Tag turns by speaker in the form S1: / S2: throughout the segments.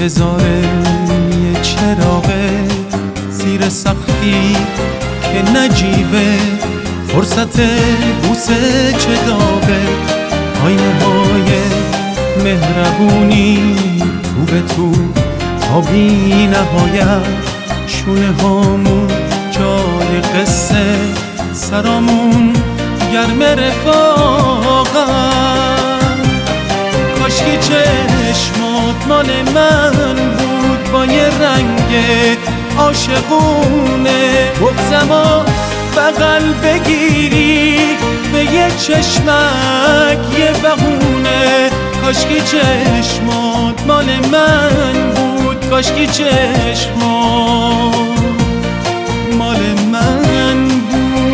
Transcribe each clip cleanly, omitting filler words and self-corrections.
S1: انتظار یه چراغه زیر سقفی که نجیبه، فرصت بوسه چه داغه، آینه های مهربونی تو به تو تا بی نهایت، شونه هامون جای قصه، سرامون گرم رفاقت. کاشکی چشمات مال من بود با یه رنگ عاشقونه، بغضمو بغل بگیری به یه چشمک یه بهونه. کاشکی چشمات مال من بود، کاشکی چشمات مال من بود.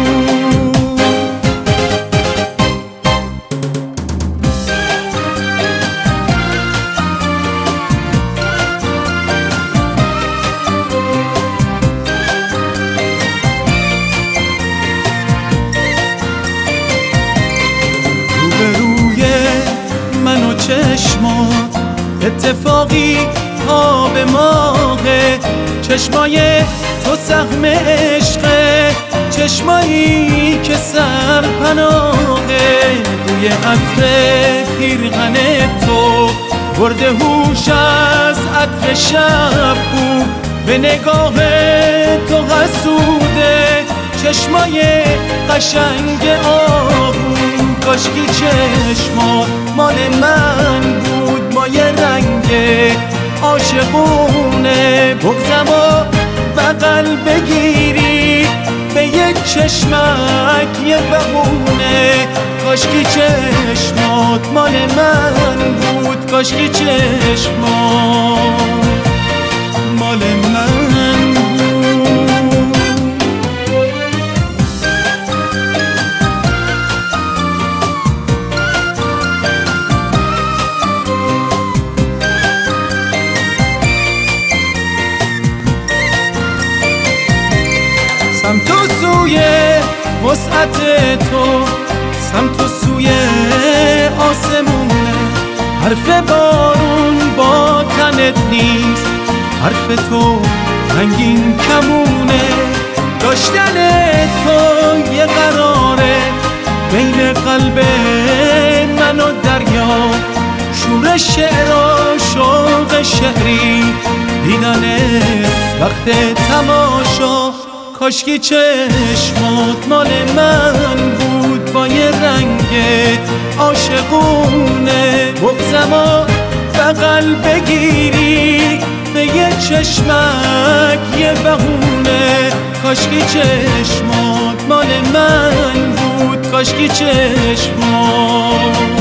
S1: روبروی من و چشمات اتفاقی ها به ماغه، چشمای تو سهم عشقه، چشمایی که سرپناهه. بوی عطر پیرهن تو برده هوش از عطر شب بود، به نگاه تو حسوده چشمای قشنگ آهو. کاشکی چشمات مال من بود با یه رنگ عاشقونه، بغضمو بغل بگیری به یه چشمک یه بهونه. کاشکی چشمات مال من بود، کاشکی چشمات مال من بود. سمت و سوی وسعت تو، سمت و سوی آسمونه، حرف بارون با تنت نیست، حرف تو رنگین کمونه. داشتن تو یه قراره بین قلب من و دریا، شور شعر و شوق شعری، دیدن وقت تماشا. کاشکی چشمات مال من بود با یه رنگ عاشقونه، بغضمو بغل بگیری به یه چشمک یه بهونه. کاشکی چشمات مال من بود، کاشکی چشمات